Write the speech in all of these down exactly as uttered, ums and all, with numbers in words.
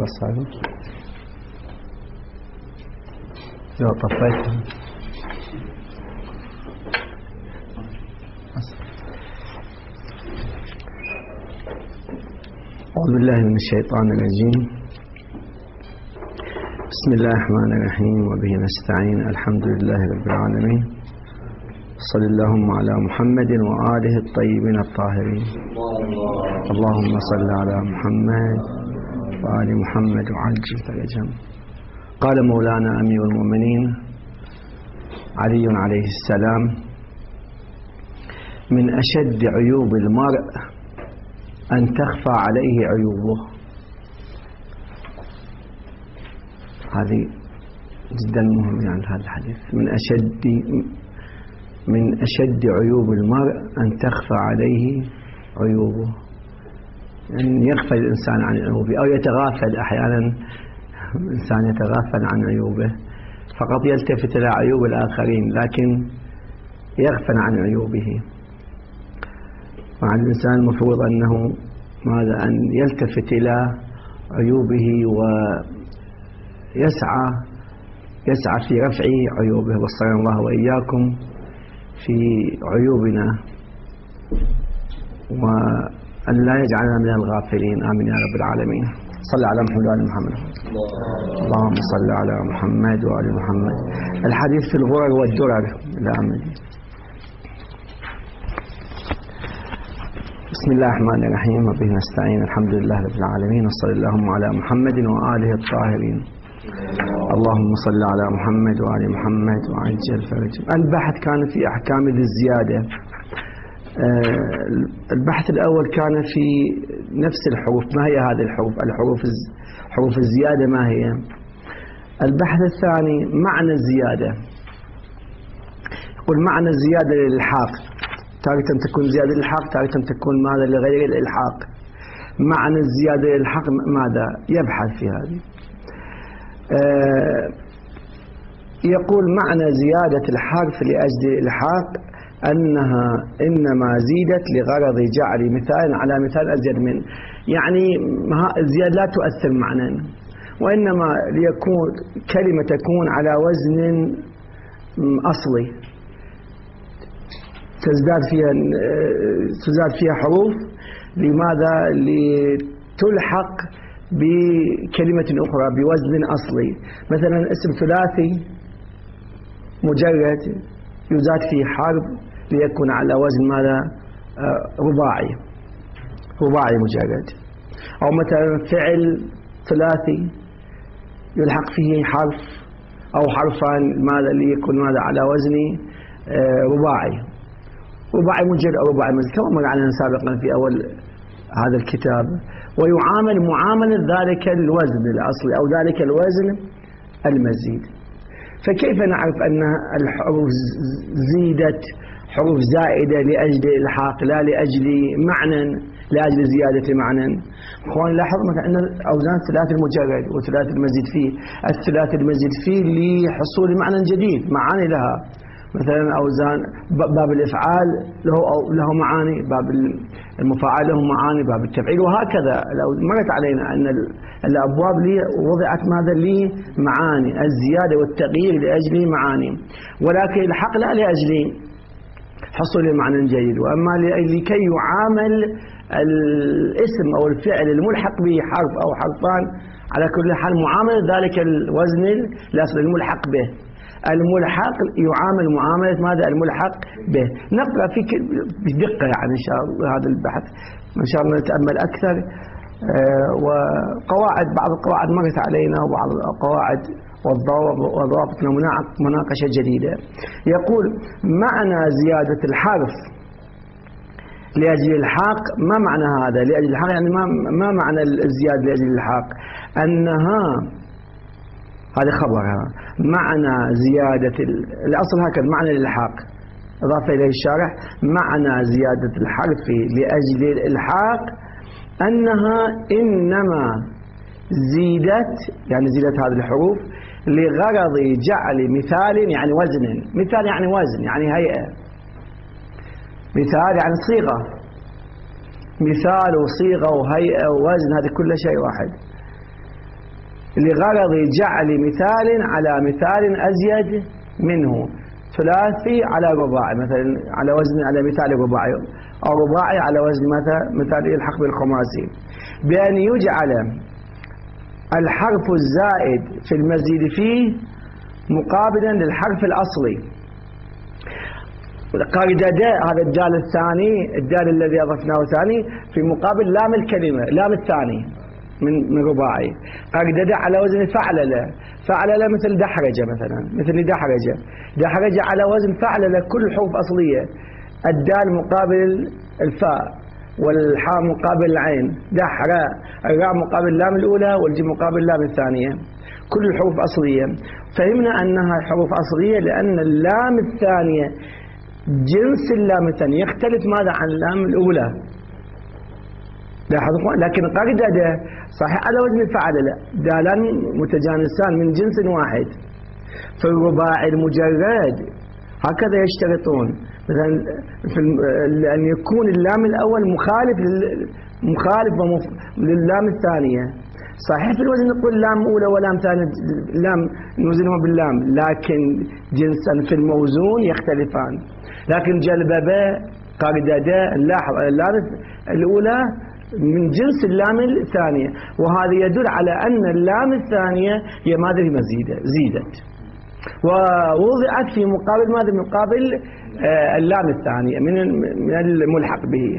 صار لو طفيت. أعوذ بالله من الشيطان الرجيم. بسم الله الرحمن الرحيم وبه نستعين. الحمد لله رب العالمين. صلى اللهم على محمد وآله الطيبين الطاهرين. اللهم صل على محمد وآل محمد وعجل فرجهم. قال مولانا أمير المؤمنين علي عليه السلام: من أشد عيوب المرء أن تخفى عليه عيوبه. هذه جدا مهم يعني هذا الحديث. من أشد من أشد عيوب المرء أن تخفى عليه عيوبه، أن يغفل الإنسان عن عيوبه أو يتغافل. أحيانا الإنسان يتغافل عن عيوبه، فقط يلتفت إلى عيوب الآخرين لكن يغفل عن عيوبه. مع الإنسان المفروض أنه ماذا أن يلتفت إلى عيوبه ويسعى يسعى في رفع عيوبه. وصلنا الله وإياكم في عيوبنا، وأن لا يجعلنا من الغافلين. آمين يا رب العالمين. صلى على محمد وآل محمد. اللهم صل على محمد وآل محمد. الحديث في الغرر والدرر. لا أمد. بسم الله الرحمن الرحيم وبه نستعين. الحمد لله رب العالمين وصلى اللهم على محمد وآله الطاهرين. اللهم صل على محمد وآل محمد وعجل فرجهم. البحث كان في أحكام الزيادة. البحث الأول كان في نفس الحروف. ما هي هذه الحروف؟ الحروف حروف الزيادة ما هي؟ البحث الثاني معنى الزيادة. يقول معنى الزيادة للإلحاق، تارة تكون زيادة للإلحاق، تارة تكون ماذا لغير الإلحاق. معنى الزيادة للإلحاق ماذا؟ يبحث في هذه. أه يقول معنى زيادة الحرف لأجل الإلحاق أنها إنما زيدت لغرض جعل مثال على مثال أزيد منه. يعني الزيادة لا تؤثر معنى، وإنما ليكون كلمة تكون على وزن أصلي، تزداد فيها تزداد فيها حروف. لماذا؟ لتلحق بكلمة أخرى بوزن أصلي. مثلا اسم ثلاثي مجرد يزاد فيه حرف ليكون على وزن ماذا؟ رباعي رباعي مجرد. أو مثلا فعل ثلاثي يلحق فيه حرف أو حرفان ماذا ليكون ماذا على وزن رباعي رباعي مجرد أو رباعي مزيد، كما مر علينا سابقا في أول هذا الكتاب. ويعامل معاملة ذلك الوزن الأصلي أو ذلك الوزن المزيد. فكيف نعرف أن الحروف زيدت حروف زائدة لأجل الإلحاق لا لأجل معنى، لأجل زيادة معنى؟ أخواني لاحظوا مثلا أن أوزان ثلاث المجرد وثلاث المزيد فيه. الثلاث المزيد فيه لحصول معنى جديد، معاني لها. مثلا أوزان باب الإفعال له له معاني، باب المفاعل له معاني، باب التفعيل، وهكذا. لو مرت علينا أن الأبواب لي وضعت ماذا لي معاني، الزيادة والتغيير لأجل معاني، ولكن الحق لا لأجل حصول المعنى الجيد، وأما لكي يعامل الاسم أو الفعل الملحق به حرف أو حرفان على كل حال معاملة ذلك الوزن الأصلي الملحق به. الملحق يعامل معاملة ماذا؟ الملحق به. نقرأ في بدقة يعني إن شاء الله هذا البحث، إن شاء الله نتأمل أكثر. وقواعد بعض القواعد مرت علينا وبعض القواعد والضوابط مناقشة جديدة. يقول معنى زيادة الحرف لأجل الحاق. ما معنى هذا لأجل الحاق؟ يعني ما ما معنى الزيادة لأجل الحاق؟ أنها هذا خبرها معنى زيادة الأصل هكذا معنى الإلحاق، أضاف إليه الشارح معنى زيادة الحرف لأجل الإلحاق أنها إنما زيدت، يعني زيدت هذه الحروف لغرض جعل مثال يعني وزن. مثال يعني وزن يعني هيئة، مثال يعني صيغة، مثال وصيغة وهيئة ووزن هذه كل شيء واحد. لغرض جعل مثال على مثال أزيد منه، ثلاثي على رباعي مثلا على وزن على مثال رباعي، أو رباعي على وزن مثل مثال يلحق بالخماسي، بأن يجعل الحرف الزائد في المزيد فيه مقابلا للحرف الأصلي. قردد هذا الدال الثاني، الدال الذي أضفناه ثاني في مقابل لام الكلمة، لام الثاني من من رباعي. قردد على وزن فعللة، فعللة مثل دحرجة مثلا، مثل دحرجة، دحرجة على وزن فعللة، كل حروف أصلية، الدال مقابل الفاء، والحاء مقابل العين، دحرة، الراء مقابل اللام الأولى، والجيم مقابل اللام الثانية، كل الحروف أصلية. فهمنا أنها حروف أصلية لأن اللام الثانية جنس اللام الثانية، يختلف ماذا عن اللام الأولى. لاحظوا، لكن قردد صحيح على وزن فعل، لا دالان متجانسان من جنس واحد. في الرباعي المجرد هكذا يشترطون، مثلا في أن يكون اللام الأول مخالف مخالف للام الثانية. صحيح في الوزن نقول لام أولى ولام ثانية، لام نوزنها باللام، لكن جنسا في الموزون يختلفان. لكن جلببة قرددة نلاحظ اللام الأولى من جنس اللام الثانية، وهذا يدل على أن اللام الثانية هي ماذا مزيدة زيدت، ووضعت في مقابل ماذا مقابل آه اللام الثانية من من الملحق به،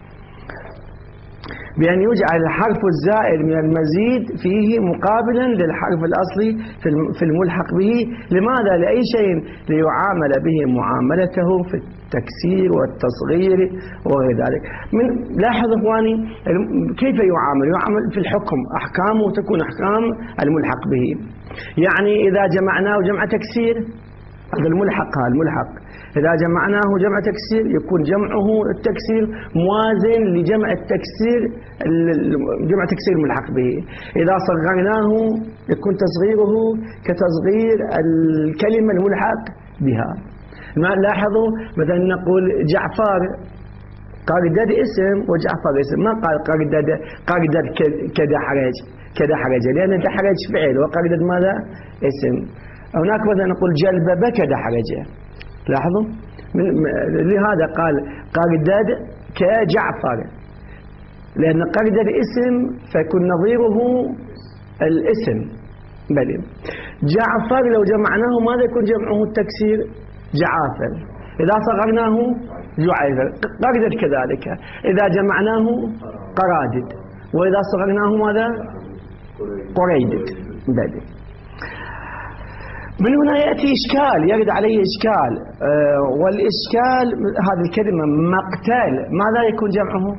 بأن يجعل الحرف الزائد من المزيد فيه مقابلا للحرف الأصلي في الملحق به. لماذا؟ لأي شيء ليعامل به معاملته في التكسير والتصغير وغير ذلك. من لاحظ إخواني كيف يعامل؟ يعامل في الحكم، أحكامه تكون أحكام الملحق به. يعني إذا جمعناه جمع تكسير، هذا الملحق، هذا الملحق إذا جمعناه جمع تكسير يكون جمعه التكسير موازن لجمع التكسير جمع تكسير الملحق به. إذا صغرناه يكون تصغيره كتصغير الكلمة الملحق بها. لاحظوا مثلا نقول جعفر، قردد اسم وجعفر اسم، ما قال قردد قردد كدحرج كدحرج، لأن دحرج فعل وقردد ماذا؟ اسم. هناك مثلا نقول جلببة كدحرجة، لاحظوا، لهذا قال قردد كجعفر، لأن قردد اسم فيكون نظيره الاسم. بل جعفر لو جمعناه ماذا يكون جمعه التكسير؟ جعافر. إذا صغرناه جعيفر. قردد كذلك إذا جمعناه قرادد، وإذا صغرناه ماذا؟ قريدد. بل من هنا يأتي إشكال، يرد عليه إشكال، أه والإشكال هذه الكلمة مقتل ماذا يكون جمعه؟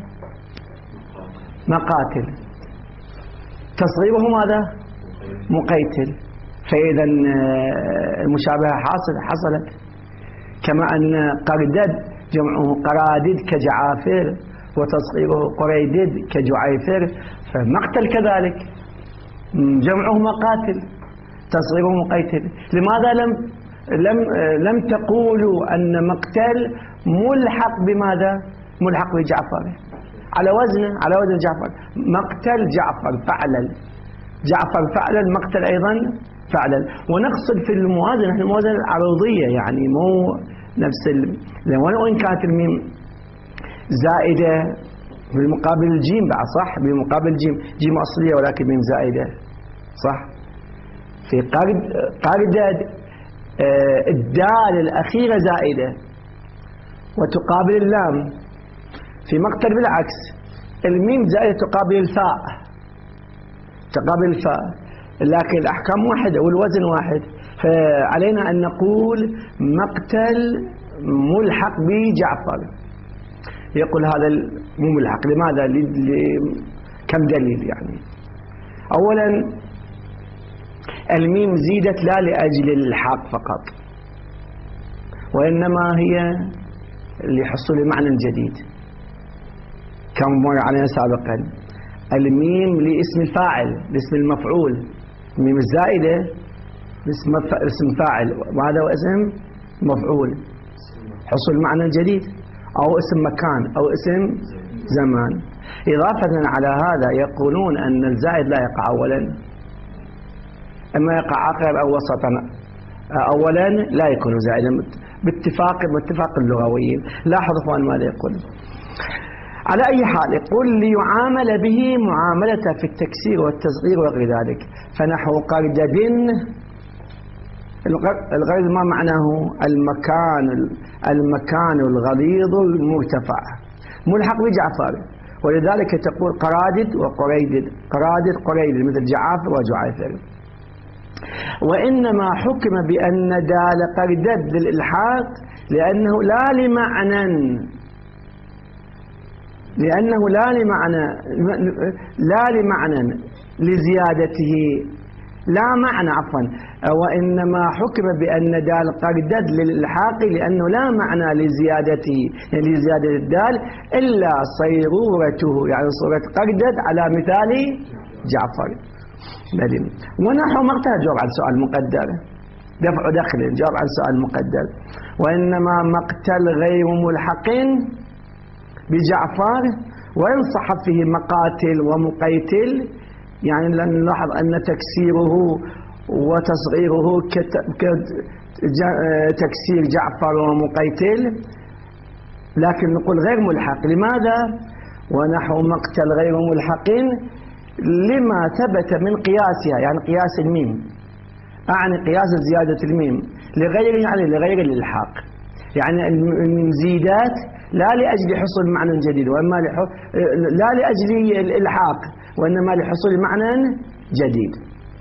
مقاتل. تصغيره ماذا؟ مقيتل. فإذا المشابهة حاصل حصلت، كما أن قردد جمعه قرادد كجعافر، وتصغيره قريدد كجعيفر، فمقتل كذلك جمعه مقاتل، تصغيره مقيتل. لماذا لم لم لم تقولوا أن مقتل ملحق بماذا؟ ملحق بجعفر على وزنه، على وزن جعفر. مقتل جعفر فعلل، جعفر فعلل، مقتل أيضا فعلل. ونقصد في الموازنة نحن الموازنة العرضية، يعني مو نفس ال... وإن كانت الميم زائدة بالمقابل الجيم بعد، صح، بالمقابل الجيم، جيم أصلية ولكن ميم زائدة، صح. في قرد قردد آه الدال الأخيرة زائدة وتقابل اللام. في مقتل بالعكس، الميم زائدة تقابل الفاء، تقابل الفاء، لكن الأحكام واحدة والوزن واحد. فعلينا أن نقول مقتل ملحق بجعفر. يقول هذا مو ملحق، لماذا؟ كم دليل يعني. أولا الميم زيدت لا لأجل الإلحاق فقط، وإنما هي لحصول معنى جديد كما مر علينا سابقا. الميم لاسم الفاعل، لاسم المفعول، الميم الزائدة اسم اسم فاعل، وهذا هو اسم مفعول، حصول معنى جديد، أو اسم مكان، أو اسم زمان. إضافة على هذا يقولون أن الزائد لا يقع أولا، إما يقع آخر أو وسطا أولا لا يكون زائدا باتفاق باتفاق اللغويين. لاحظ أخوان ماذا يقول. على أي حال يقول ليعامل به معاملة في التكسير والتصغير وغير ذلك. فنحو قردد، الغرض ما معناه؟ المكان المكان الغليظ المرتفع ملحق بجعفر، ولذلك تقول قرادد وقريدد، قرادد قريدد مثل جعافر وجعافر. وإنما حكم بأن دال قردد للإلحاق لأنه لا لمعنى لأنه لا لمعنى لا لمعنى لزيادته، لا معنى عفوا وإنما حكم بأن دال قردد للإلحاق لأنه لا معنى لزيادته، يعني لزيادة الدال إلا صيرورته، يعني صورة قردد على مثال جعفر. ونحو مقتل جواب عن سؤال مقدر، دفع دخل جواب عن سؤال مقدر. وإنما مقتل غير ملحق بجعفر وإن صح فيه مقاتل ومقيتل، يعني نلاحظ أن تكسيره وتصغيره كتكسير جعفر ومقيتل، لكن نقول غير ملحق. لماذا؟ ونحو مقتل غير ملحق لما ثبت من قياسها، يعني قياس الميم، أعني قياس زيادة الميم لغير يعني لغير الإلحاق، يعني المزيدات لا لأجل حصول معنى جديد وإما لا لأجل الإلحاق وإنما لحصول معنى جديد.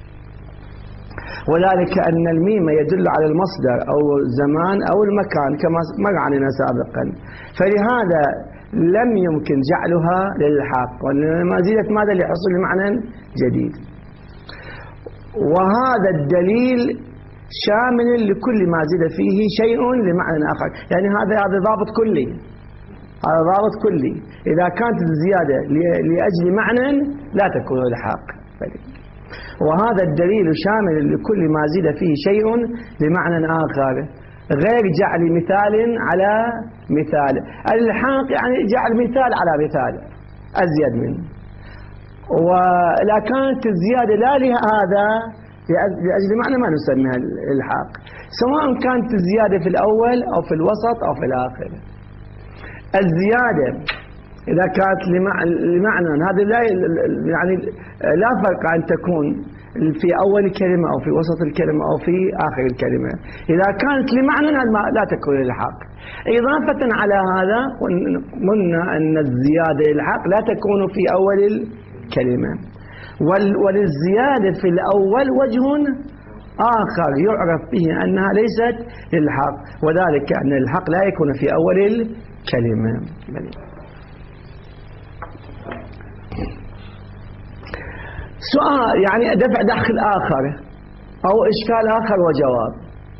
وذلك أن الميم يدل على المصدر أو الزمان أو المكان كما مر علينا سابقا، فلهذا لم يمكن جعلها للإلحاق وإنما زيدت ماذا؟ لحصول معنى جديد. وهذا الدليل شامل لكل ما زيد فيه شيء لمعنى آخر، يعني هذا هذا ضابط كلي، هذا ضابط كلي. إذا كانت الزيادة لأجل معنى لا تكون إلحاق. وهذا الدليل شامل لكل ما زيد فيه شيء لمعنى آخر غير جعل مثال على مثال. الإلحاق يعني جعل مثال على مثال أزيد منه، ولا كانت الزيادة لا لهذا لأجل معنى ما نسميها الإلحاق، سواء كانت الزيادة في الأول أو في الوسط أو في الآخر. الزيادة إذا كانت لمعنى هذا لا يعني لا فرق أن تكون في أول الكلمة أو في وسط الكلمة أو في آخر الكلمة. إذا كانت لمعنى لا تكون الإلحاق. إضافة على هذا قلنا أن الزيادة الإلحاق لا تكون في أول الكلمة، وللزيادة في الأول وجه آخر يعرف به أنها ليست الإلحاق، وذلك أن الإلحاق لا يكون في أول الكلمة. سؤال يعني دفع دخل آخر أو إشكال آخر وجواب.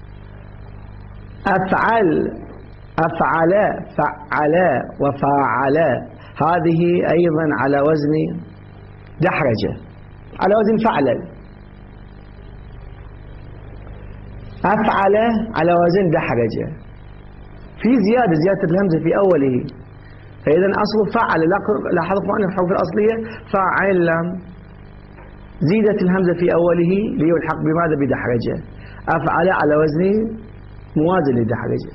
أفعل أفعل فعل وفاعل هذه أيضا على وزن دحرجة، على وزن فعل. أفعل على وزن دحرجة، في زيادة زيادة الهمزة في أوله، فإذا أصله فعل. لاحظوا أن الحروف الأصلية فاعل زيدت الهمزة في أوله ليلحق بماذا؟ بدحرجة. أفعل على وزن موازن لدحرجة.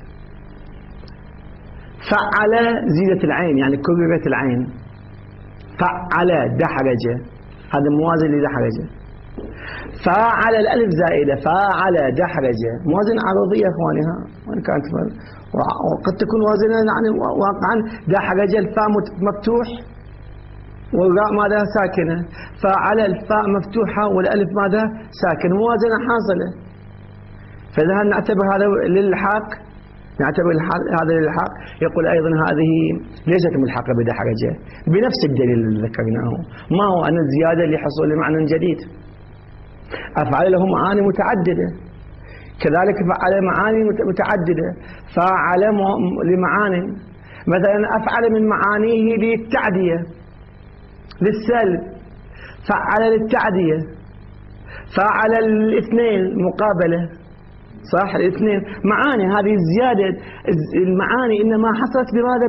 فعل زيدت العين يعني كررت العين، فعل دحرجة هذا موازن لدحرجة. فعل الألف زائدة، فعل دحرجة موازن عرضية إخوانها، وإن كانت وقد تكون وازنة يعني واقعا دحرجة الفاء مفتوح والراء ماذا؟ ساكنة، فعلى الفاء مفتوحة والألف ماذا؟ ساكنة، موازنة حاصلة. فإذا نعتبر هذا للحاق، نعتبر هذا للحاق، يقول أيضا هذه ليست ملحقة بدحرجة بنفس الدليل اللي ذكرناه. ما هو أن الزيادة لحصول معنى جديد. أفعل له معاني متعددة، كذلك فعل معاني متعددة، فعل لمعاني، مثلا أفعل من معانيه للتعدية للسلب، فعل للتعدية، فعل الاثنين مقابلة، صح؟ الاثنين معاني. هذه الزيادة المعاني إنما حصلت بماذا؟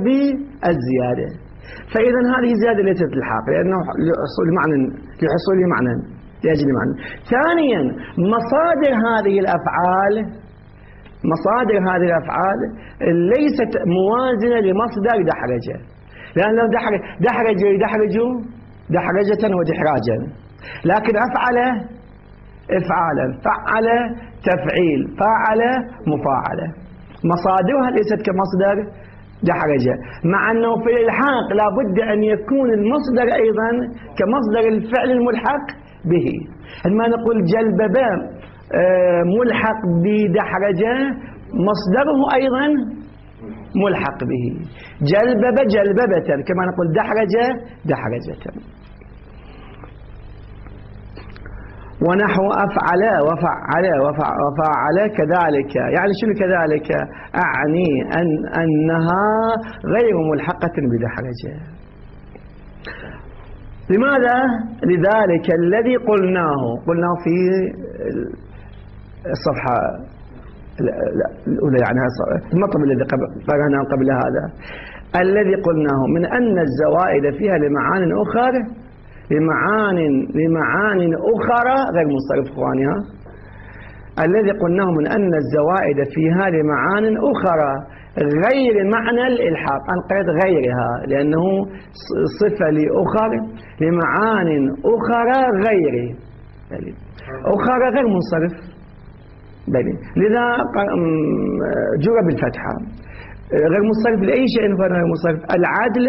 بالزيادة. فإذا هذه زيادة ليست الحاق، لأنه لحصول معنى لحصول معنى لأجل معنى. ثانيا مصادر هذه الأفعال مصادر هذه الأفعال ليست موازنة لمصدر دحرجة، لأن لو دحرج دحرج يدحرج دحرجة ودحراجا، لكن أفعل إفعالا، فعل تفعيل، فاعل مفاعلة، مصادرها ليست كمصدر دحرجة، مع أنه في الإلحاق لا بد أن يكون المصدر أيضا كمصدر الفعل الملحق به. عندما نقول جلبب ملحق بدحرجة مصدره أيضا ملحق به، جلبب جلببة، كما نقول دحرجة دحرجة. ونحو أفعل وفعل وفعل كذلك، يعني شنو كذلك؟ أعني أن أنها غير ملحقة بدحرجة. لماذا؟ لذلك الذي قلناه قلناه في الصفحة الأولى، يعني المطلب الذي قرأناه قبل هذا، الذي قلناه من أن الزوائد فيها لمعان أخرى لمعان لمعان أخرى غير منصرف إخوانها. الذي قلناه من أن الزوائد فيها لمعان أخرى غير معنى الإلحاق، أنا قلت غيرها لأنه صفة لأخر لمعان أخرى غير أخرى غير منصرف، لذا جرى بالفتحة. غير منصرف لأي شيء غير منصرف، العدل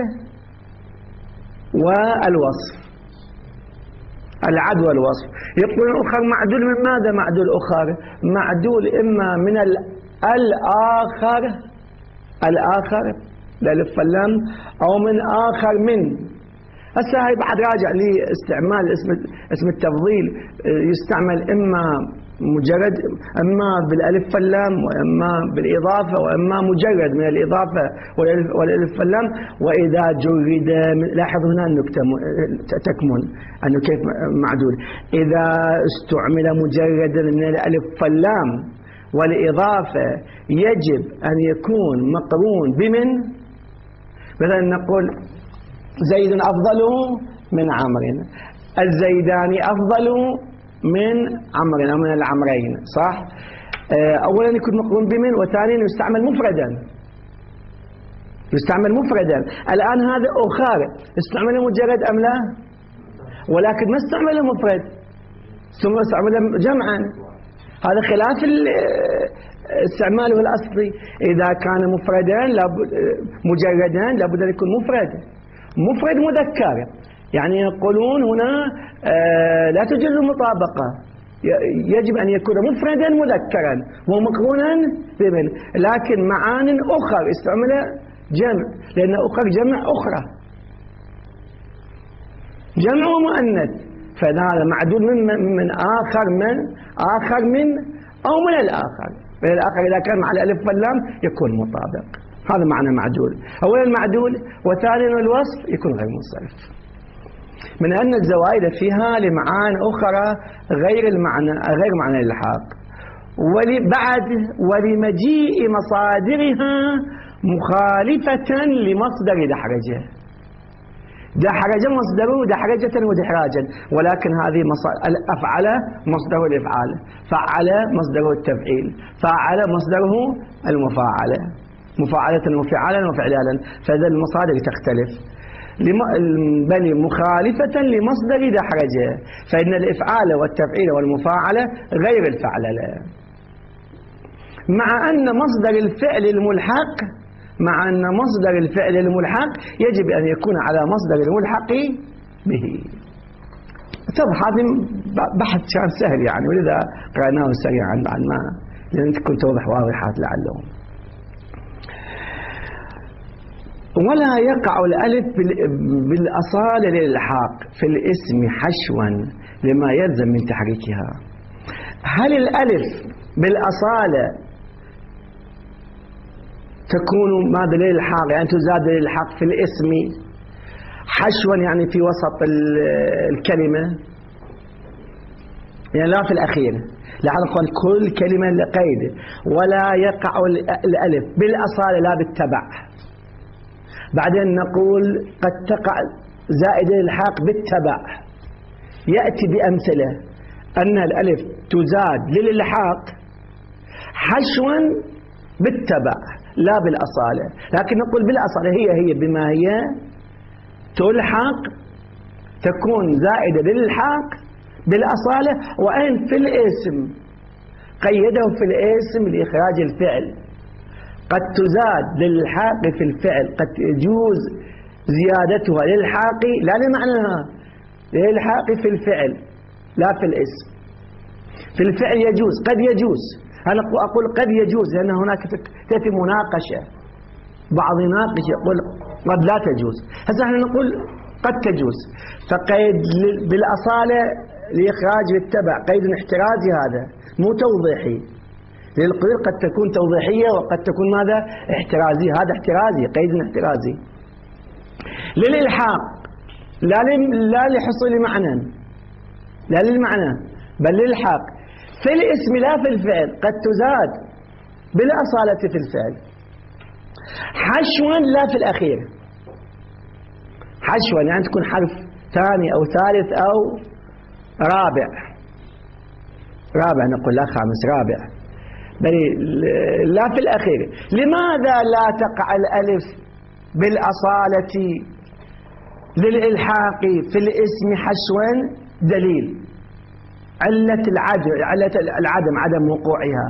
والوصف، العدل والوصف. يقول أخر معدول من ماذا؟ معدول أخر معدول إما من الآخر الآخر لألف فلام، أو من آخر من. هسه هاي بعد راجع لاستعمال اسم اسم التفضيل، يستعمل إما مجرد، أما بالألف فلام، وإما بالإضافة، وإما مجرد من الإضافة والألف فلام. وإذا جرد، لاحظ هنا النكتة تكمن أنه كيف معدول. إذا استعمل مجردا من الألف فلام والإضافة يجب أن يكون مقرون بمن. مثلا نقول زيد أفضل من عمرو، الزيدان أفضل من عمرو أو من العمرين، صح؟ أولا يكون مقرون بمن، وثانيا يستعمل مفردا يستعمل مفردا. الآن هذا أخر استعمل مجرد أم لا؟ ولكن ما استعمل مفرد، ثم استعمل جمعا. هذا خلاف استعماله الأصلي. إذا كان مفردا مجردا لابد أن يكون مفرد مفرد مذكر، يعني يقولون هنا لا توجد المطابقة، يجب أن يكون مفردا مذكرا ومقرونا بمن. لكن معان أخر استعمل جمع، لأن أخر جمع أخرى، جمع ومؤنث، فهذا معدول من من آخر من آخر من أو من الآخر. من الآخر إذا كان مع الألف واللام يكون مطابق، هذا معنى معدول. أولا المعدول، وثانيا الوصف يكون غير منصرف. من أن الزوائد فيها لمعان أخرى غير المعنى غير معنى الإلحاق، وبعد ولمجيء مصادرها مخالفة لمصدر دحرجة. دحرجة مصدره دحرجة ودحراجا، ولكن هذه أفعل مصدره الإفعال، فعل مصدره التفعيل، فعل مصدره المفاعلة، مفاعلة وفعالا وفعلالا، فهذه المصادر تختلف. بل مخالفة لمصدر دحرجة، فإن الإفعال والتفعيل والمفاعلة غير الفعللة، مع أن مصدر الفعل الملحق مع أن مصدر الفعل الملحق يجب أن يكون على مصدر الملحق به. طبعا هذا بحث كان سهل يعني، ولذا قرأناه سريعا بعد ما لأن تكون توضح واضحات لعلهم. ولا يقع الألف بالأصالة للإلحاق في الاسم حشوا لما يلزم من تحريكها. هل الألف بالأصالة تكون ماذا للإلحاق؟ يعني تزاد للإلحاق في الاسم حشوا، يعني في وسط الكلمة، يعني لا في الأخير. لاحظ قال كل كلمة لقيد. ولا يقع الألف بالأصالة لا بالتبع. بعدين نقول قد تقع زائد الإلحاق بالتبع، يأتي بأمثلة أن الألف تزاد للإلحاق حشوا بالتبع لا بالأصالة، لكن نقول بالأصالة هي هي بما هي تلحق تكون زائدة للإلحاق بالأصالة. وأن في الاسم قيده في الاسم لإخراج الفعل، قد تزاد للإلحاق في الفعل، قد يجوز زيادتها للإلحاق لا لمعناها للإلحاق في الفعل لا في الاسم. في الفعل يجوز، قد يجوز، أنا أقول قد يجوز لأن هناك تأتي مناقشة، بعض يناقش يقول قد لا تجوز، هسه احنا نقول قد تجوز. فقيد بالأصالة لإخراج بالتبع قيد احترازي، هذا مو توضيحي. للقيود قد تكون توضيحية وقد تكون ماذا؟ احترازي، هذا احترازي، قيد احترازي. للإلحاق لا لا لحصول معنى، لا للمعنى بل للإلحاق في الاسم لا في الفعل، قد تزاد بالأصالة في الفعل حشوا لا في الأخير. حشوا يعني تكون حرف ثاني أو ثالث أو رابع، رابع نقول لا خامس، رابع، بل لا في الأخير. لماذا لا تقع الألف بالأصالة للإلحاق في الاسم حشوا؟ دليل علة العدم، علة العدم عدم وقوعها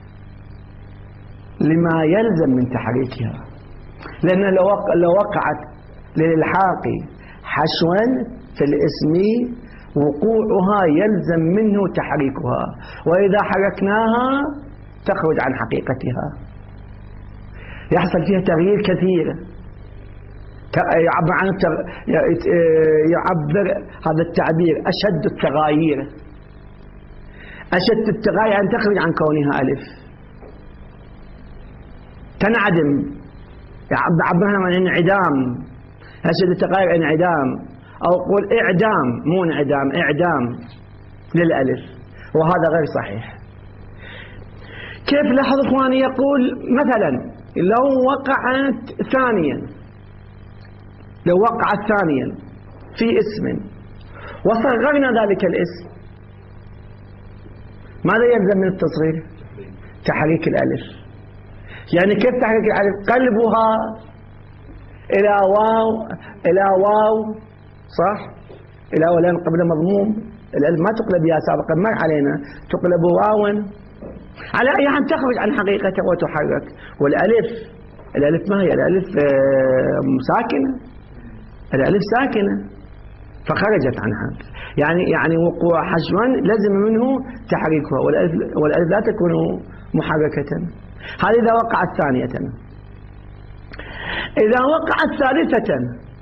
لما يلزم من تحريكها، لأن لو وقعت للإلحاق حشوا في الاسم وقوعها يلزم منه تحريكها، وإذا حركناها تخرج عن حقيقتها، يحصل فيها تغيير كثير، يعبر عن يعبر هذا التعبير أشد التغاير، أشد التغاير أن تخرج عن كونها ألف، تنعدم، يعبر عن انعدام، أشد التغاير انعدام، أو قول إعدام، مو انعدام، إعدام للألف، وهذا غير صحيح. كيف؟ لاحظ إخواني، يقول مثلا لو وقعت ثانيا، لو وقعت ثانيا في اسم وصغرنا ذلك الاسم، ماذا يلزم من التصغير؟ تحريك الألف. يعني كيف تحريك الألف؟ قلبها إلى واو، إلى واو، صح؟ إلى واو لأن قبل مضموم، الألف ما تقلب يا سابقا، مر علينا، تقلب واوا، على أي حال تخرج عن حقيقته وتحرك. والألف، الألف ما هي؟ الألف ساكنة، الألف ساكنة فخرجت عنها، يعني يعني وقوع حشوا لازم منه تحريكها، والألف, والألف لا تكون محركة. هذه إذا وقعت ثانية. إذا وقعت ثالثة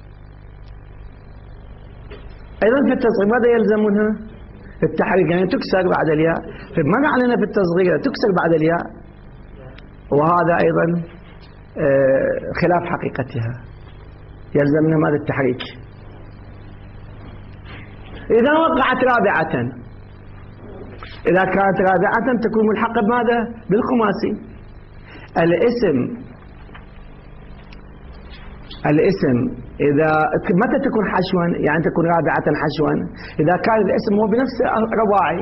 أيضا في التصغير ماذا يلزم منها؟ التحريك، يعني تكسر بعد الياء، فما علينا في التصغير تكسر بعد الياء، وهذا أيضا خلاف حقيقتها، يلزم منها ماذا؟ التحريك. إذا وقعت رابعة، إذا كانت رابعة تكون ملحقة بماذا؟ بالخماسي. الاسم الاسم إذا متى تكون حشوا؟ يعني تكون رابعة حشوا إذا كان الاسم هو بنفس رباعي،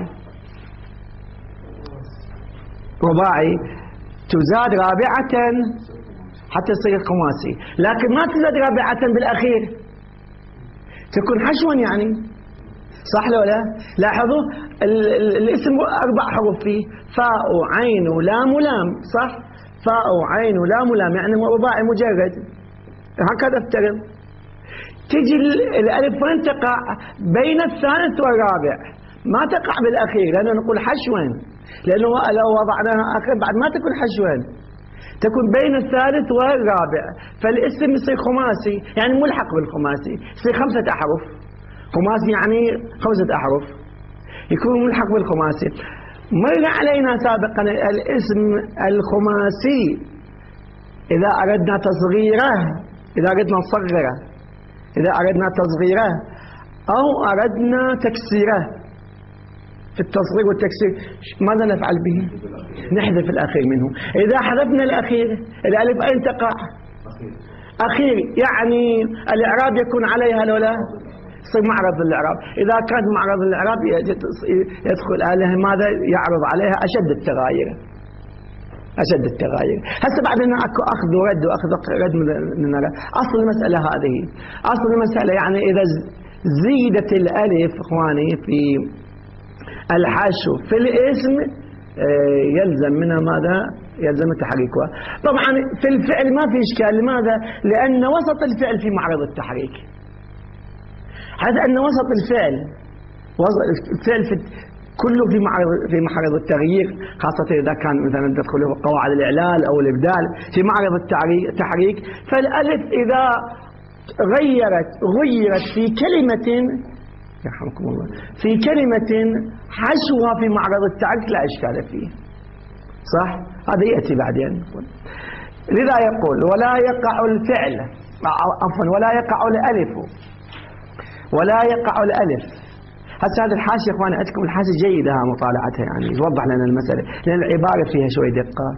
رباعي تزاد رابعة حتى يصير خماسي، لكن ما تزاد رابعة بالأخير، تكون حشوا يعني، صح لو لا؟ لاحظوا الاسم أربع حروف فيه، فاء عين لام لام، صح؟ فاء عين لام لام يعني رباعي مجرد، هكذا افترض. تجي الألف وين تقع؟ بين الثالث والرابع، ما تقع بالأخير، لأنه نقول حشوا، لأنه لو وضعناها آخر بعد ما تكون حشوا، تكون بين الثالث والرابع، فالاسم يصير خماسي، يعني ملحق بالخماسي، يصير خمسة أحرف، خماسي يعني خمسة أحرف، يكون ملحق بالخماسي. مر علينا سابقا الاسم الخماسي إذا أردنا تصغيره، إذا أردنا نصغره، إذا أردنا تصغيره أو أردنا تكسيره، في التصغير والتكسير ماذا نفعل به؟ نحذف الأخير منه. إذا حذفنا الأخير الألف أين تقع؟ أخير، يعني الإعراب يكون عليها لولا تصير معرض للإعراب. إذا كان معرض للإعراب يدخل عليها ماذا؟ يعرض عليها أشد التغاير، أشد التغاير. هسه بعد أن أكو أخذ ورد وأخذ رد من أصل المسألة هذه. أصل المسألة يعني إذا زيدت الألف إخواني في الحشو في الاسم يلزم منها ماذا؟ يلزم تحريكها. طبعا في الفعل ما في إشكال. لماذا؟ لأن وسط الفعل في معرض التحريك، حيث أن وسط الفعل الفعل في كله في معرض في معرض التغيير، خاصة إذا كان مثلا تدخله قواعد الإعلال أو الإبدال في معرض التحريك. فالألف إذا غيرت غيرت في كلمة يرحمكم الله في كلمة حشوها في معرض التحريك لا إشكال فيه، صح؟ هذا يأتي بعدين. لذا يقول ولا يقع الفعل عفوا ولا يقع الألف ولا يقع الألف. هسه هذه الحاشية اخواني عندكم الحاشية جيدة مطالعتها، يعني يوضح لنا المسألة لأن العبارة فيها شوي دقة.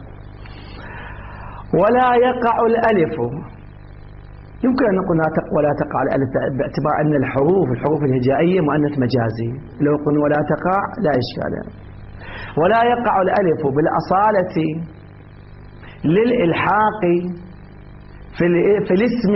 ولا يقع الألف يمكن أن نقول ولا تقع الألف باعتبار أن الحروف الحروف الهجائية مؤنث مجازي، لو قلنا ولا تقع لا إشكال. ولا يقع الألف بالأصالة للإلحاق في في الاسم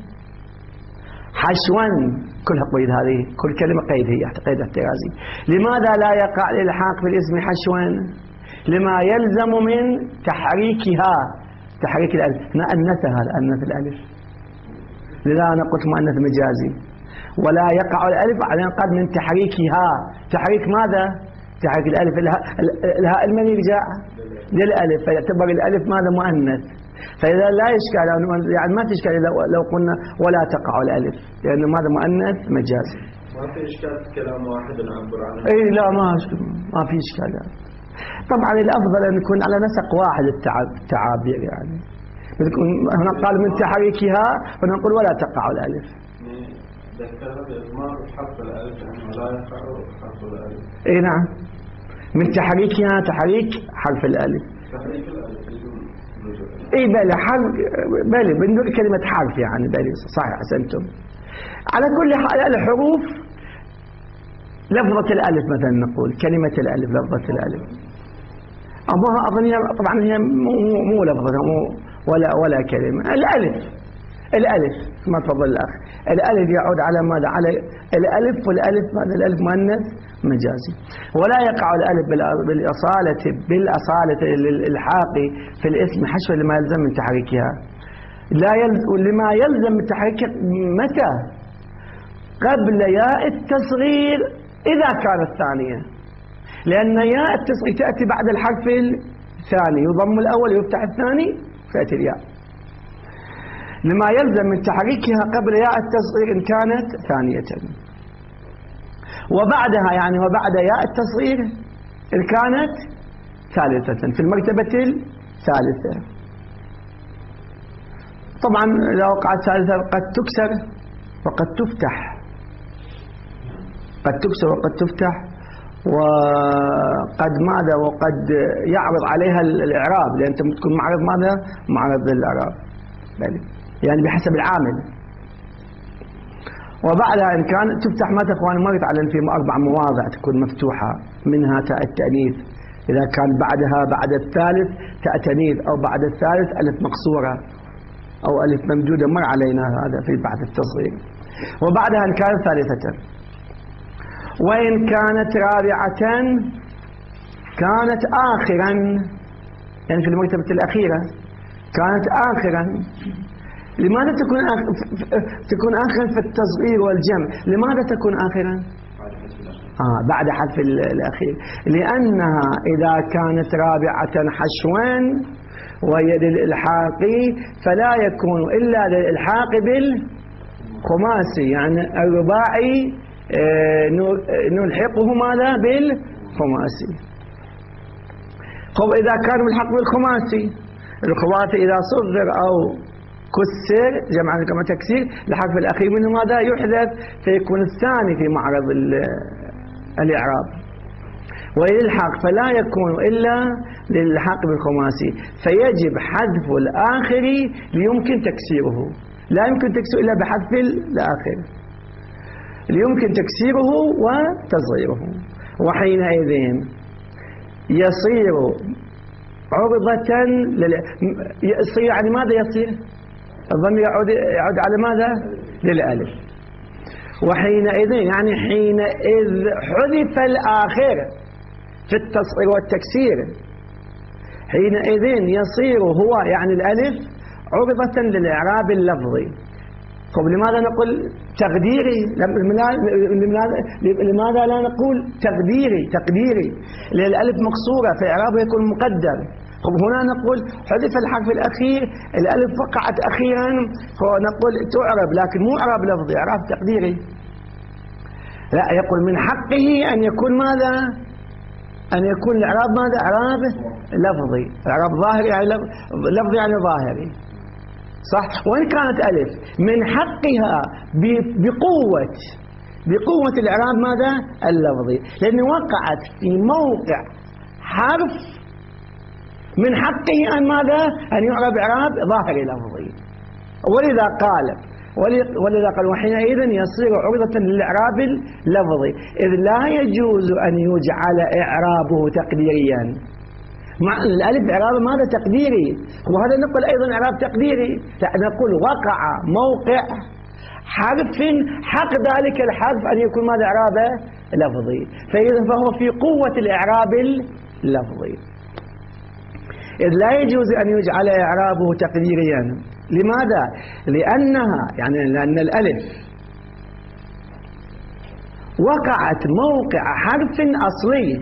حشوا، كلها قيد، هذه كل كلمة قيد هي قيد احترازي. لماذا لا يقع الإلحاق في الاسم حشوا؟ لما يلزم من تحريكها، تحريك الألف، نأنثها الأنث الألف، لذا أنا قلت مؤنث مجازي. ولا يقع الألف بعدين قد من تحريكها، تحريك ماذا؟ تحريك الألف الهاء المني جاء للألف، فيعتبر الألف ماذا؟ مؤنث. فإذا لا إشكال يعني ما في إشكال لو قلنا ولا تقع الألف، لأنه ماذا؟ مؤنث مجازي. ما في إشكال في كلام واحد نعبر عنه. إيه لا ما ما في إشكال. طبعا الأفضل أن يكون على نسق واحد التعابير، يعني هنا قال من تحريكها فنقول ولا تقع الألف. ذكر بإضمار حرف الألف يعني ولا يقع حرف الألف. إيه نعم، من تحريكها تحريك حرف الألف. تحريك الألف اي بلى حرف بلى بندور كلمة حرف يعني بلى صحيح أحسنتم. على كل حال الحروف لفظة الألف مثلا نقول كلمة الألف لفظة الألف أما أظن طبعا هي مو مو لفظة مو ولا ولا كلمة. الألف الألف كما تفضل الأخ، الألف يعود على ماذا؟ على الألف، والألف ماذا؟ الألف مؤنث مجازي. ولا يقع الألف بالأصالة بالأصالة للإلحاق في الاسم حشو لما يلزم من تحريكها. لا يلزم لما يلزم من تحريكها متى؟ قبل ياء التصغير إذا كانت ثانية، لأن ياء التصغير تأتي بعد الحرف الثاني، يضم الأول ويفتح الثاني فيأتي الياء. لما يلزم من تحريكها قبل ياء التصغير إن كانت ثانية، وبعدها يعني وبعد ياء التصغير إن كانت ثالثة في المرتبة الثالثة. طبعا إذا وقعت ثالثة قد تكسر وقد تفتح، قد تكسر وقد تفتح، وقد ماذا وقد يعرض عليها الإعراب، لأن أنت تكون معرض ماذا؟ معرض للإعراب يعني بحسب العامل. وبعدها إن كان تفتح متى إخواني ما يتعلم في أربع مواضع تكون مفتوحة، منها تاء التأنيث إذا كان بعدها بعد الثالث تاء تأنيث، أو بعد الثالث ألف مقصورة أو ألف ممدودة، مر علينا هذا في بعد التصغير. وبعدها إن كانت ثالثة. وإن كانت رابعة كانت آخرا، يعني في المرتبة الأخيرة كانت آخرا. لماذا تكون آخر تكون آخرا في التصغير والجمع؟ لماذا تكون آخرا؟ آه بعد حذف الأخير، لأنها إذا كانت رابعة حشوا وهي للإلحاق فلا يكون إلا للإلحاق بالخماسي، يعني الرباعي نلحقه ماذا؟ بالخماسي. طب إذا كان ملحق بالخماسي، الخماسي إذا صغر أو كسر جمعا كما تكسير الحرف الأخير منه ماذا؟ يحذف، فيكون الثاني في معرض الإعراب. ويلحق فلا يكون إلا للحق بالخماسي، فيجب حذف الآخر ليمكن تكسيره، لا يمكن تكسيره إلا بحذف الآخر. يمكن تكسيره وتصغيره، وحينئذ يصير عرضة لل... يصير يعني ماذا يصير؟ الضمير يعود يعود على ماذا؟ للألف. وحينئذ يعني حينئذ حذف الآخر في التصغير والتكسير، حينئذ يصير هو يعني الألف عرضة للإعراب اللفظي. طب لماذا نقول تقديري؟ لماذا لا نقول تقديري؟ تقديري لأن الألف مقصورة فإعرابه يكون مقدر. طب هنا نقول حذف الحرف الأخير، الألف وقعت أخيرا فنقول تعرب، لكن مو إعراب لفظي، إعراب تقديري. لا، يقول من حقه أن يكون ماذا؟ أن يكون الإعراب ماذا؟ إعراب لفظي، إعراب ظاهري يعني لفظي يعني ظاهري، صح؟ وإن كانت ألف من حقها بقوة بقوة الإعراب ماذا؟ اللفظي، لأن وقعت في موقع حرف من حقه أن ماذا؟ أن يعرب إعراب ظاهري لفظي. ولذا قال ولذا قال وحينئذ يصير عرضة للإعراب اللفظي، إذ لا يجوز أن يجعل إعرابه تقديريا. مع الألف إعراب ماذا؟ تقديري، وهذا نقول أيضا إعراب تقديري، نقول وقع موقع حرف حق ذلك الحرف أن يكون ماذا؟ إعرابه لفظي، فإذا فهو في قوة الإعراب اللفظي، إذ لا يجوز أن يجعل إعرابه تقديريا. لماذا؟ لأنها يعني لأن الألف وقعت موقع حرف أصلي،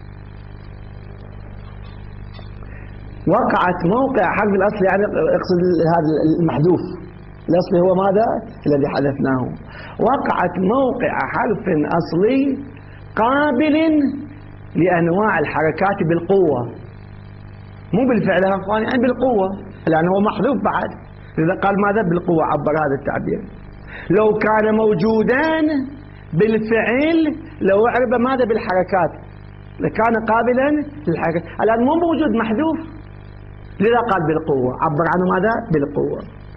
وقعت موقع حرف الأصل يعني اقصد هذا المحذوف الأصلي هو ماذا؟ الذي حذفناه. وقعت موقع حرف أصلي قابل لأنواع الحركات بالقوة، مو بالفعل يا اخواني، يعني بالقوة، لأنه هو محذوف بعد، لذا قال ماذا؟ بالقوة، عبر هذا التعبير. لو كان موجودا بالفعل لو أعرب ماذا؟ بالحركات، لكان قابلا للحركات، الآن مو موجود محذوف، لذا قال بالقوة، عبر عنه ماذا؟ بالقوة.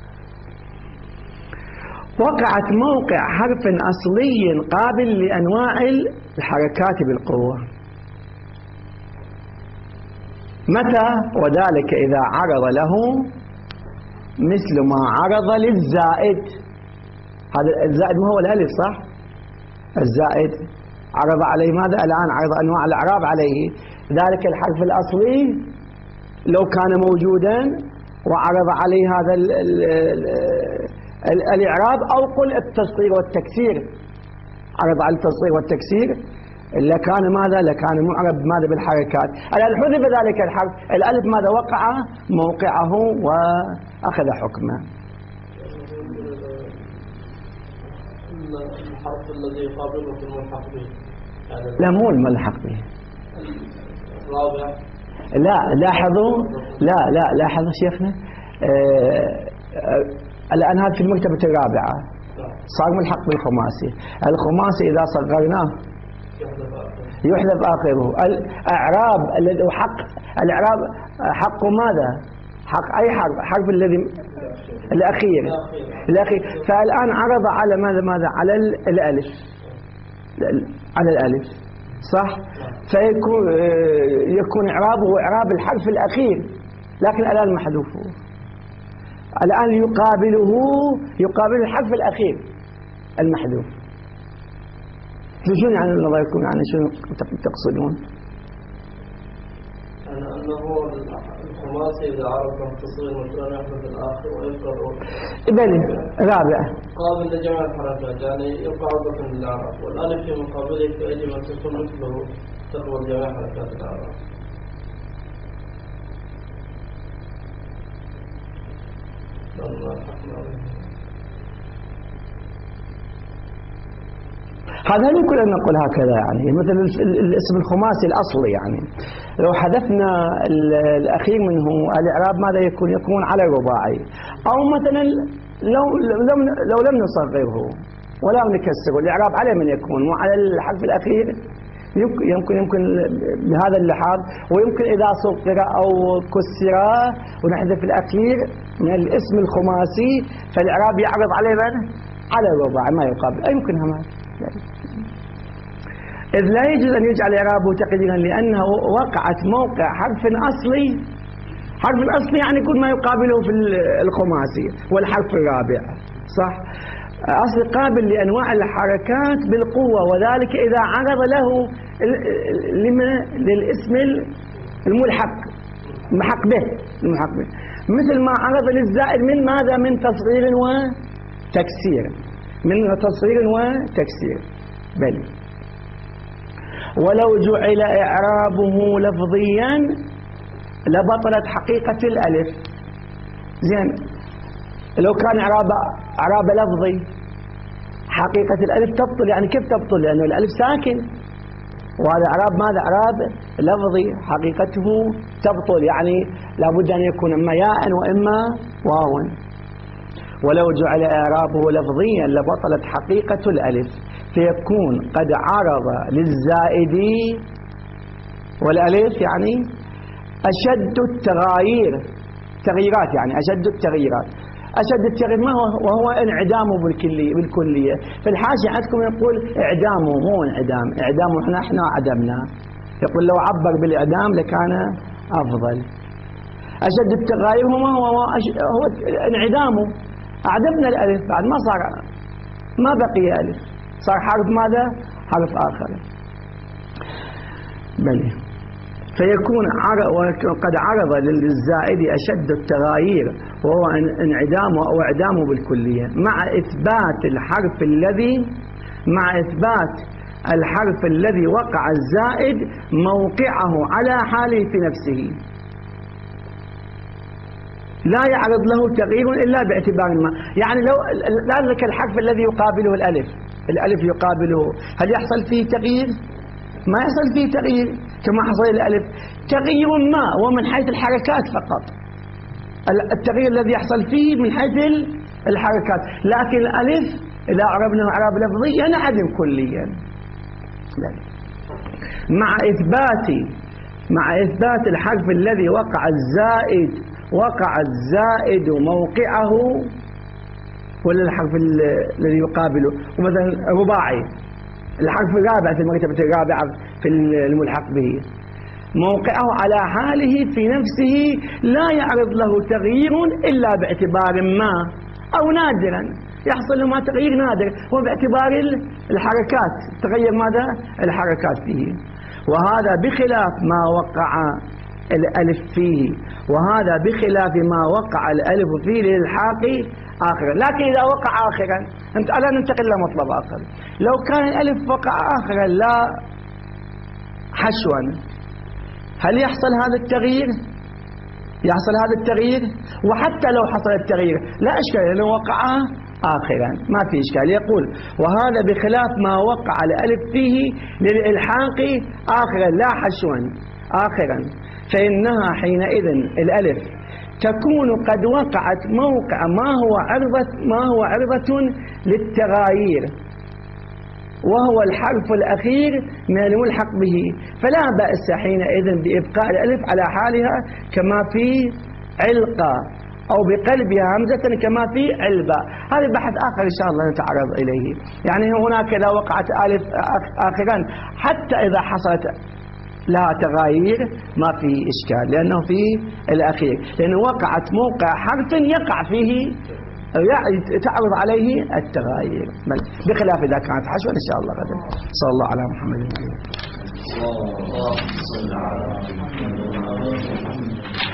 وقعت موقع حرف أصلي قابل لأنواع الحركات بالقوة. متى؟ وذلك إذا عرض له مثل ما عرض للزائد. هذا الزائد ما هو الألف صح؟ الزائد عرض عليه ماذا؟ الآن عرض أنواع الإعراب عليه، ذلك الحرف الأصلي لو كان موجودا وعرض عليه هذا ال ال ال الإعراب، أو قل التصغير والتكسير، عرض على التصغير والتكسير لكان ماذا؟ لكان معرب ماذا؟ بالحركات. الآن حذف ذلك الحرف، الألف ماذا؟ وقع موقعه وأخذ حكمه. الحرف الذي يقابله في الملحق به لا مو الملحق به، الرابع. لا لاحظوا، لا لا لاحظوا شيخنا، آه آه الآن هذا في المكتبة الرابعة صار ملحق بالخماسي. الخماسي إذا صغرناه يحذف آخره. الإعراب الذي حق الإعراب حق ماذا؟ حق أي حرف؟ حرف الذي الأخير الأخير. فالآن عرض على ماذا؟ ماذا؟ على الألف، على الألف صح؟ فيكون يكون إعرابه إعراب الحرف الأخير، لكن الآن محذوف، الآن يقابله يقابل الحرف الأخير المحذوف. شنو يعني الله يكون يعني شنو تقصدون؟ يعني أنه الخماسي إذا عرف مختصين مثلا يحذف الآخر ويفرغ بني رابع قابل لجميع الحركات، يعني يبقى عرضة للإعراب، والألف في مقابله فيجب أن تكون مثله تقبل جميع حركات الإعراب. هذا يمكن أن نقول هكذا، يعني مثل الاسم الخماسي الأصلي، يعني لو حذفنا الأخير منه الإعراب ماذا يكون؟ يكون على الرباعي. أو مثلا لو لم لو لم نصغره ولا نكسره الإعراب على من يكون؟ وعلى الحرف الأخير يمكن يمكن يمكن بهذا اللحاظ، ويمكن إذا صغر أو كسر ونحذف الأخير من الاسم الخماسي فالإعراب يعرض عليه من؟ على الرباعي ما يقابل. أي يمكنها ما إذ لا يجوز أن يجعل إعرابه تقديرا لأنه وقعت موقع حرف أصلي. حرف الأصلي يعني كل ما يقابله في الخماسي والحرف الرابع، صح؟ أصل قابل لأنواع الحركات بالقوة، وذلك إذا عرض له لما للاسم الملحق الملحق به الملحق به مثل ما عرض للزائد من ماذا؟ من تصغير وتكسير، من تصغير وتكسير. بل ولو جعل إعرابه لفظيا لبطلت حقيقة الألف. زين، لو كان إعراب إعراب لفظي حقيقة الألف تبطل. يعني كيف تبطل؟ لأنه الألف ساكن، وهذا إعراب ماذا؟ إعراب لفظي حقيقته تبطل، يعني لابد أن يكون إما ياء وإما واو. ولو جعل إعرابه لفظيا لبطلت حقيقة الألف، فيكون قد عرض للزائد والألف يعني أشد التغاير، تغييرات يعني أشد التغييرات. أشد التغيير ما هو؟ وهو انعدامه بالكلية بالكلية. في الحاشية عندكم يقول إعدامه، مو انعدام، إعدامه احنا احنا عدمنا. يقول لو عبر بالإعدام لكان أفضل. أشد التغاير هو هو هو انعدامه، أعدمنا الألف بعد ما صار، ما بقي ألف، صار حرف ماذا؟ حرف آخر. بلي فيكون قد عرض للزائد أشد التغاير وهو انعدامه أو إعدامه بالكلية، مع إثبات الحرف الذي مع إثبات الحرف الذي وقع الزائد موقعه على حاله في نفسه، لا يعرض له تغيير إلا باعتبار ما. يعني لو ذلك الحرف الذي يقابله الألف، الألف يقابله، هل يحصل فيه تغيير؟ ما يحصل فيه تغيير كما حصل الألف. تغيير ما هو من حيث الحركات فقط، التغيير الذي يحصل فيه من حيث الحركات، لكن الألف إذا أعربناه إعراب لفظي ينعدم كليا. مع إثبات مع إثبات الحرف الذي وقع الزائد وقع الزائد موقعه، ولا الحرف الذي يقابله، ومثلا رباعي الحرف الرابع في المرتبة الرابعة في الملحق به، موقعه على حاله في نفسه لا يعرض له تغيير إلا باعتبار ما أو نادرا، يحصل له ما تغيير نادر هو باعتبار الحركات، تغير ماذا؟ الحركات فيه. وهذا بخلاف ما وقع الألف فيه، وهذا بخلاف ما وقع الألف فيه للحاق آخرا. لكن إذا وقع آخرا، أنت ألا ننتقل إلى مطلب آخر، لو كان الألف وقع آخرا لا حشوا، هل يحصل هذا التغيير؟ يحصل هذا التغيير؟ وحتى لو حصل التغيير لا إشكال، لو وقع آخرا ما في إشكال. يقول وهذا بخلاف ما وقع الألف فيه للإلحاق آخرا لا حشوا آخرا، فإنها حينئذ الألف تكون قد وقعت موقع ما هو عرضة ما هو عرضة للتغاير، وهو الحرف الأخير من الملحق به، فلا بأس حينئذ بإبقاء الألف على حالها كما في علقة، أو بقلبها همزة كما في علبة. هذا بحث آخر إن شاء الله نتعرض إليه. يعني هناك إذا وقعت ألف آخرا حتى إذا حصلت لها تغاير ما في إشكال، لأنه في الأخير، لأنه وقعت موقع حرف يقع فيه تعرض عليه التغاير، بخلاف إذا كانت حشوة. إن شاء الله غدا. صلى الله على محمد.